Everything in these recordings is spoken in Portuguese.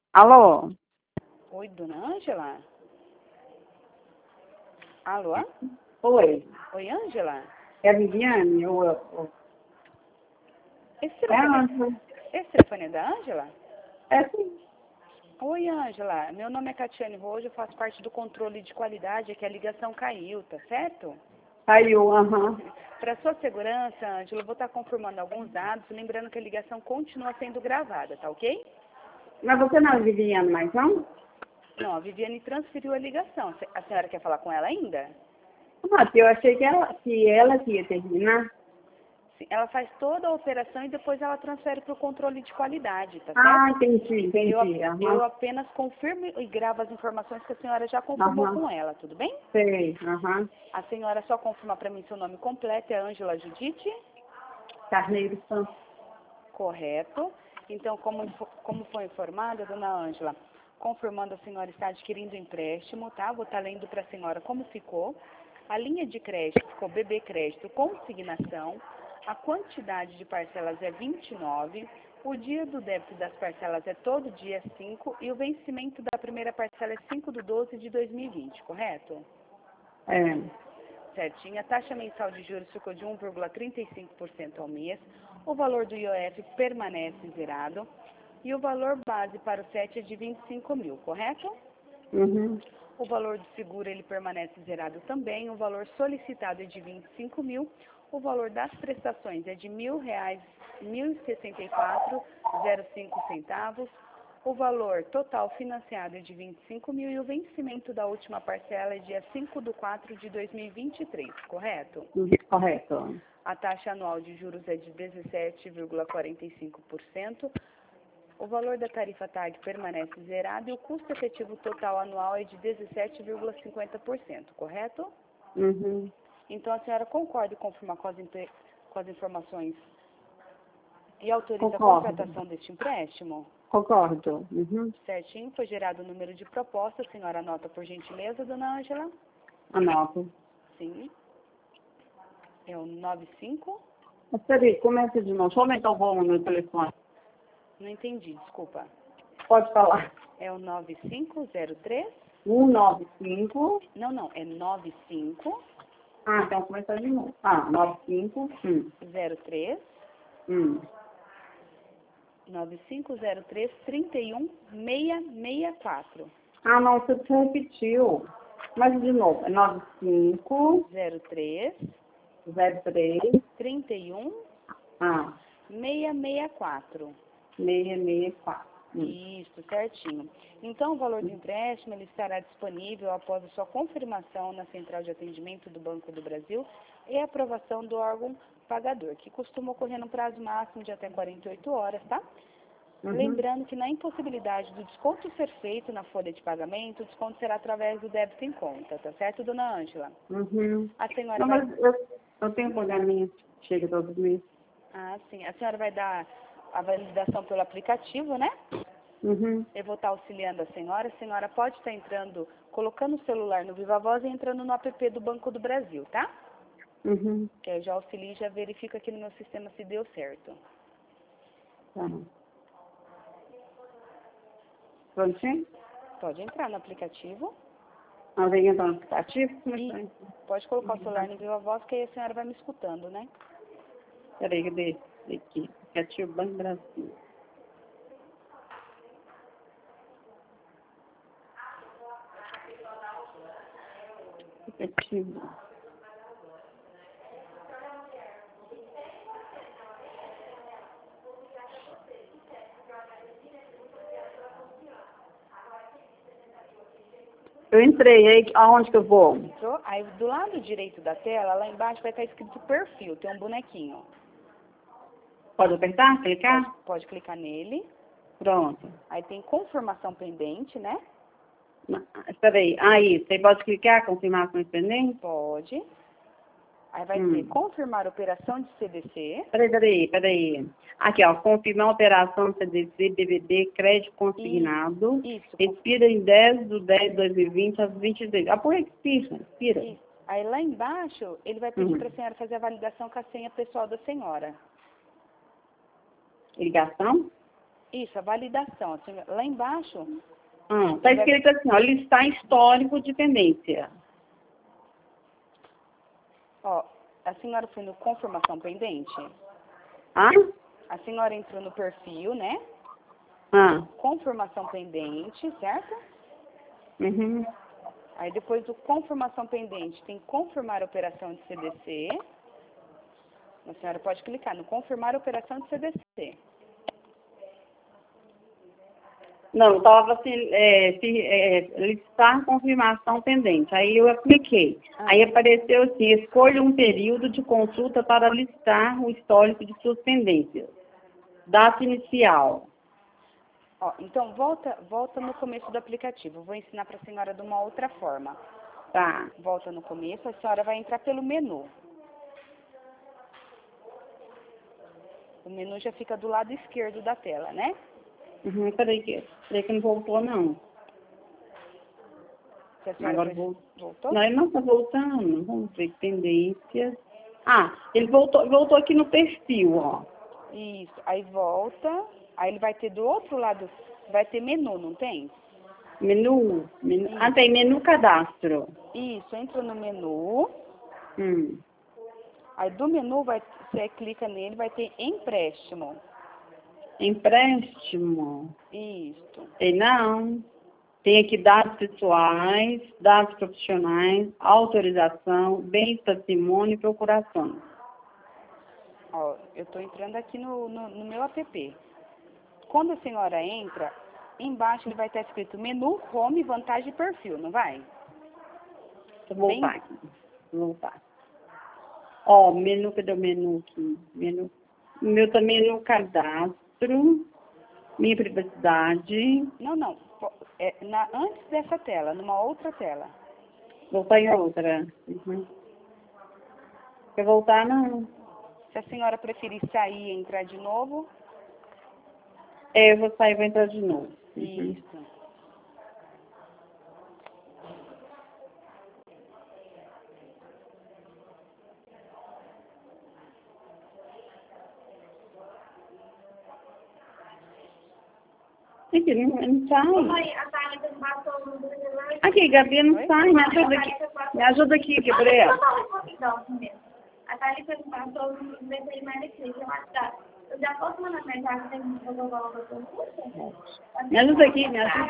Alô? Oi, dona Ângela? Alô? Oi. Oi, Ângela? É a Viviane? Esse É a telefone, Ângela. esse telefone é da Ângela? É sim. Oi, Ângela. Meu nome é Catiane Rojo, eu faço parte do controle de qualidade, é que a ligação caiu, tá certo? Saiu, aham. Para sua segurança, Ângela, eu vou estar confirmando alguns dados, lembrando que a ligação continua sendo gravada, tá ok? Mas você não é Viviane mais, não? Não, a Viviane transferiu a ligação. A senhora quer falar com ela ainda? Ah, porque eu achei que ela ia terminar. Sim, ela faz toda a operação e depois ela transfere para o controle de qualidade, tá Ah, certo? entendi. Eu Aham, apenas confirmo e gravo as informações que a senhora já confirmou aham. com ela, tudo bem? Sei, aham. A senhora só confirma para mim seu nome completo, é Ângela Judite? Carneiro Santos. Correto. Então, como foi informada, dona Ângela, confirmando a senhora está adquirindo empréstimo, tá? Vou estar lendo para a senhora como ficou. A linha de crédito ficou BB Crédito consignação. A quantidade de parcelas é 29. O dia do débito das parcelas é todo dia 5 e o vencimento da primeira parcela é 5/12 de 2020, correto? É. Certinho. A taxa mensal de juros ficou de 1,35% ao mês. O valor do IOF permanece zerado. E o valor base para o SET é de 25 mil, correto? Uhum. O valor do seguro ele permanece zerado também. O valor solicitado é de 25 mil. O valor das prestações é de R$ 1.064,05. O valor total financiado é de 25 mil e o vencimento da última parcela é dia 5/4 de 2023, correto? Correto. A taxa anual de juros é de 17,45%. O valor da tarifa TAG permanece zerado e o custo efetivo total anual é de 17,50%, correto? Uhum. Então, a senhora concorda e confirma com as informações e autoriza a Concordo. contratação deste empréstimo? Concordo. Uhum. Certinho, foi gerado o número de proposta. A senhora anota, por gentileza, dona Ângela? Anoto. Sim. É o 95? Mas peraí, começa de novo. Deixa eu aumentar o volume no telefone. Não entendi, desculpa. Pode falar. É o 9503? 195. Não, é 9503 Ah, então começa de novo. Ah, 95. 9503 31664. Ah, não, você repetiu. Mas de novo, é 95, 03 03, 31 ah, 664. 664. Isso, certinho. Então, o valor do empréstimo ele estará disponível após a sua confirmação na Central de Atendimento do Banco do Brasil e a aprovação do órgão pagador, que costuma ocorrer no prazo máximo de até 48 horas, tá? Uhum. Lembrando que na impossibilidade do desconto ser feito na folha de pagamento, o desconto será através do débito em conta, tá certo, dona Ângela? Uhum. A senhora Não, vai... mas eu tenho um programinha. Chega todos os meses. Ah, sim. A senhora vai dar a validação pelo aplicativo, né? Uhum. Eu vou estar auxiliando a senhora. A senhora pode estar entrando, colocando o celular no Viva Voz e entrando no app do Banco do Brasil, tá? Uhum. Que eu já auxilio e já verifico aqui no meu sistema se deu certo. Tá. Prontinho? Pode entrar no aplicativo Ah, vem entrar no aplicativo? e pode colocar o celular no Viva Voz, que aí a senhora vai me escutando, né? Peraí, cadê? Aqui. Aplicativo Banco Brasil. Aplicativo. Eu entrei, aí aonde que eu vou? Entrou? Aí do lado direito da tela, lá embaixo vai estar escrito perfil, tem um bonequinho. Pode apertar? Clicar? Pode clicar nele. Pronto. Aí tem confirmação pendente, né? Espera aí. Aí, você pode clicar, confirmações pendentes? Pode. Aí vai ter confirmar operação de CDC. Peraí. Aqui, ó, confirmar a operação CDC, BBB, crédito consignado. Isso. Expira em 10/10/2020 às 23. Ah, por expira. Isso. Aí lá embaixo, ele vai pedir para a senhora fazer a validação com a senha pessoal da senhora. Ligação? Isso, a validação. Assim, lá embaixo... Tá escrito assim, ó, listar histórico de pendência. Ó, a senhora foi no confirmação pendente? Ah? A senhora entrou no perfil, né? Confirmação pendente, certo? Uhum. Aí depois do confirmação pendente, tem confirmar a operação de CDC. A senhora pode clicar no confirmar a operação de CDC. Não, estava assim, listar confirmação pendente. Aí eu apliquei. Aí apareceu assim, escolha um período de consulta para listar o histórico de suas pendências. Data inicial. Ó, então, volta no começo do aplicativo. Vou ensinar para a senhora de uma outra forma. Tá. Volta no começo, a senhora vai entrar pelo menu. O menu já fica do lado esquerdo da tela, né? Uhum, peraí que não voltou, não. Se a senhora Agora voltou? Não, ele não está voltando. Vamos ver, tendências. Ele voltou aqui no perfil, ó. Isso, aí volta, aí ele vai ter do outro lado, vai ter menu, não tem? Menu. Tem menu cadastro. Isso, entra no menu, Hum. aí do menu você clica nele, vai ter empréstimo. Empréstimo. Isso. Tem não. Tem aqui dados pessoais, dados profissionais, autorização, bens, patrimônio e procuração. Ó, eu estou entrando aqui no meu app. Quando a senhora entra, embaixo ele vai estar escrito menu, home, vantagem e perfil, não vai? Vou voltar aqui. Vou voltar. Ó, menu, cadê o menu aqui? Menu. O meu também é no cadastro, minha privacidade. Não. Antes dessa tela, numa outra tela. Voltar em outra. Uhum. Quer voltar, não? Se a senhora preferir sair e entrar de novo. Eu vou sair e vou entrar de novo. Uhum. Isso. Aqui, não sai. Aqui, Gabi, não sai. Me ajuda aqui. Me ajuda aqui, Gabriela. A Thalita me passou o veterinário aqui, que eu acho que eu já posso mandar mensagem para mim para eu consulta? Me ajuda aqui.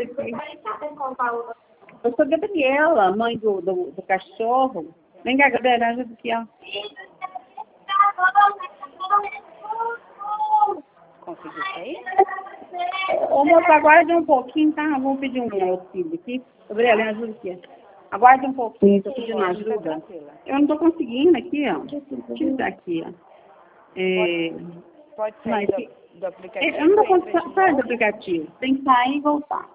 Eu sou Gabriela, mãe do cachorro. Vem cá, Gabriela, ajuda aqui, ó. Conseguiu sair? Ô, moça, aguarde um pouquinho, tá? Vamos pedir um auxílio aqui. Gabriela, me ajuda aqui. Aguarde um pouquinho, estou pedindo ajuda. Eu não estou conseguindo aqui, ó. Deixa eu dar aqui, ó. Pode sair do aplicativo. Eu não estou conseguindo sair do aplicativo. Tem que sair e voltar.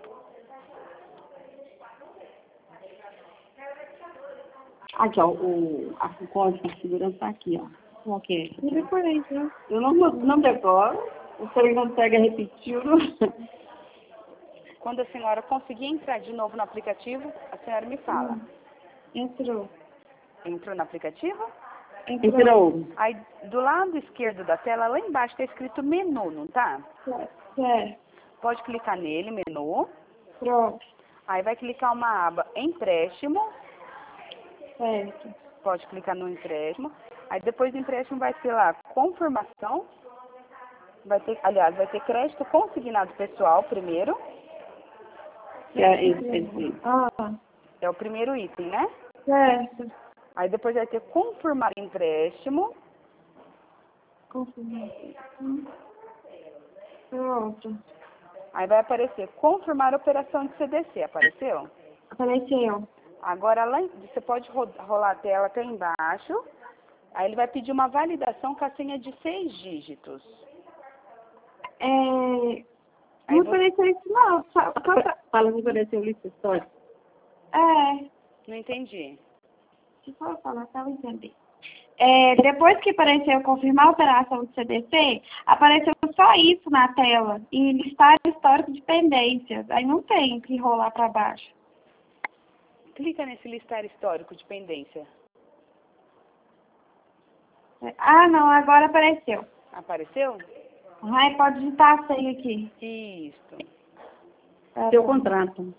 Aqui, ó, o código de segurança está aqui, ó. Qual que é? Eu decorei, né? Eu não decoro. O senhor consegue repetir. Quando a senhora conseguir entrar de novo no aplicativo, a senhora me fala. Entrou. Entrou no aplicativo? Entrou. Aí, do lado esquerdo da tela, lá embaixo está escrito menu, não tá? Certo. Pode clicar nele, menu. Pronto. Aí vai clicar uma aba empréstimo. Certo. Pode clicar no empréstimo. Aí depois do empréstimo vai ter lá confirmação. Vai ter crédito consignado pessoal primeiro. Esse. É o primeiro item, né? Certo. Aí depois vai ter confirmar empréstimo. Confirmar. Pronto. Aí vai aparecer confirmar operação de CDC. Apareceu? Apareceu. Agora você pode rolar a tela até embaixo. Aí ele vai pedir uma validação com a senha de 6 dígitos. Não apareceu isso não. Fala que apareceu lista histórica. Não entendi. Deixa eu só falar para eu entender. Depois que apareceu confirmar a operação de CDC, apareceu só isso na tela, e listar histórico de pendências. Aí não tem que rolar para baixo. Clica nesse listar histórico de pendência. Não, agora apareceu. Apareceu? Ai, pode digitar a senha aqui. Isso. Tá Seu bom. contrato.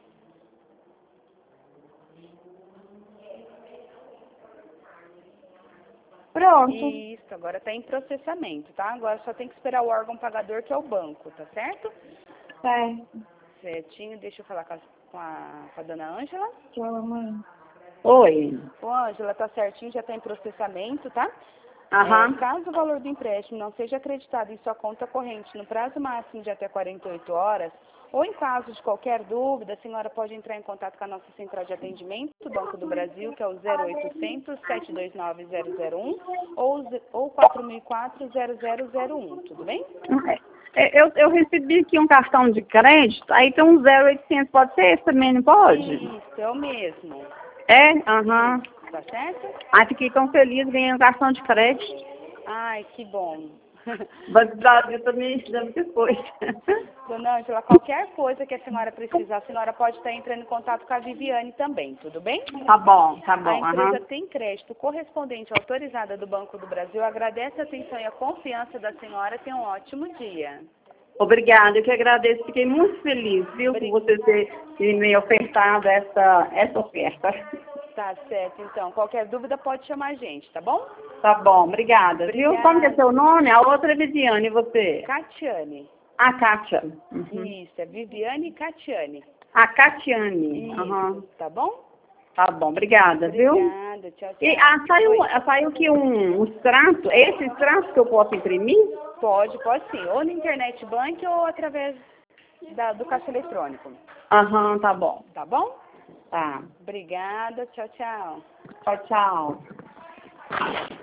Pronto. Isso, agora está em processamento, tá? Agora só tem que esperar o órgão pagador, que é o banco, tá certo? Certo. Certinho, deixa eu falar com a dona Ângela. Tchau, mãe. Oi. Ô, Ângela, tá certinho, já está em processamento, tá? Aham. Caso o valor do empréstimo não seja acreditado em sua conta corrente no prazo máximo de até 48 horas, ou em caso de qualquer dúvida, a senhora pode entrar em contato com a nossa central de atendimento do Banco do Brasil, que é o 0800 729 001 ou 4004 0001, tudo bem? Eu recebi aqui um cartão de crédito, aí tem um 0800, pode ser esse também, não pode? Isso, é o mesmo. É? Aham. Tá certo? Ai, fiquei tão feliz, ganhei um cartão de crédito. Ai, que bom. Mas o Brasil também dá muita coisa. Dona Ângela, qualquer coisa que a senhora precisar, a senhora pode estar entrando em contato com a Viviane também, tudo bem? Tá bom, A empresa aham. tem crédito correspondente autorizada do Banco do Brasil. Agradece a atenção e a confiança da senhora. Tenha um ótimo dia. Obrigada, eu que agradeço, fiquei muito feliz, viu, por você ter me ofertado essa oferta. Tá certo, então. Qualquer dúvida pode chamar a gente, tá bom? Tá bom, obrigada, viu? Como que é seu nome? A outra é Viviane, e você? Catiane. A Kátia. Uhum. Isso, é Viviane e Catiane. A Catiane. Isso, Aham. tá bom? Tá bom, obrigada, viu? Obrigada, tchau, tchau. E saiu aqui um extrato, esse extrato que eu posso imprimir? Pode sim. Ou no Internet Bank ou através do caixa eletrônico. Aham, tá bom. Tá bom? Tá. Obrigada, tchau, tchau. Tchau, tchau.